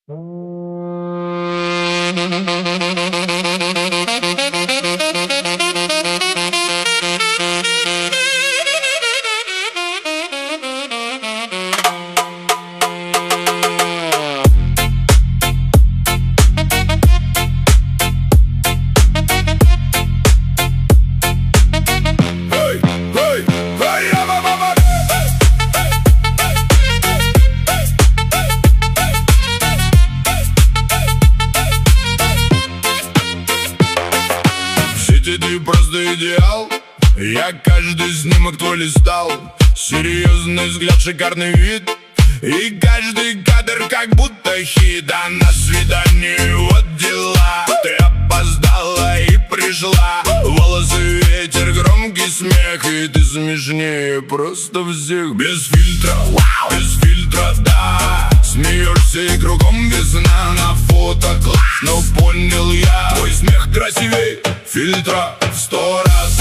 Ты просто идеал. Я каждый снимок твой листал. Серьезный взгляд, шикарный вид. И каждый кадр как будто хит. А на свидании вот дела. Ты опоздала и пришла. Волосы ветер, громкий смех. И ты смешнее просто всех. Без фильтра, без фильтра, да. Смеешься и кругом весна. На фото класс, но понял я. Твой смех красивей фильтра в 100 раз.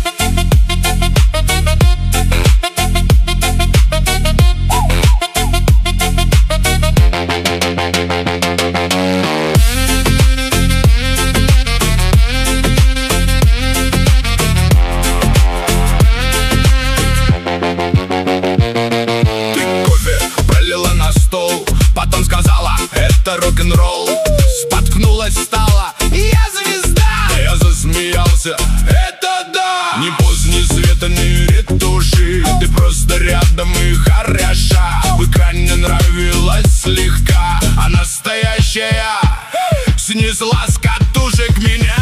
Ты кофе пролила на стол, потом сказала: это рок-н-ролл. Споткнулась, стала: я звезда. Я засмеялся: это да. Ни поздний света, ни ретуши. Ты просто рядом и хороша. В экране нравилась слегка, а настоящая снесла с катушек меня.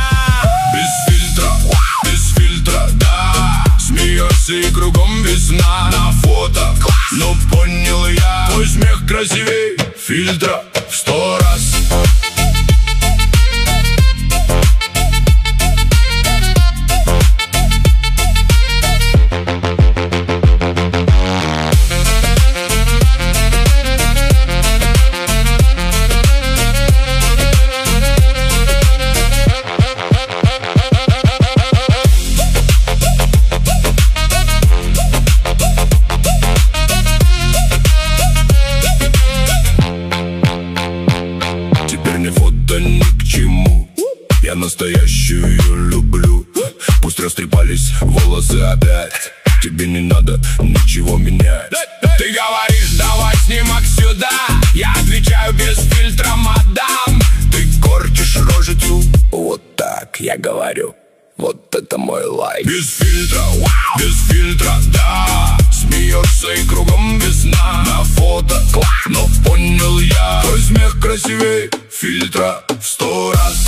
Без фильтра, да. Смеешься и кругом весна. На фото класс, но понял я. Твой смех красивей фильтра в 100 раз. Ни к чему, я настоящую люблю. Пусть растрепались волосы опять. Тебе не надо ничего менять. Ты говоришь: давай снимок сюда. Я отвечаю: без фильтра, мадам. Ты корчишь рожицу. Вот так я говорю: вот это мой лайк. Без фильтра, да. Смеешься и кругом весна. На фото класс, но понял я. Твой смех красивей фильтра в 100 раз.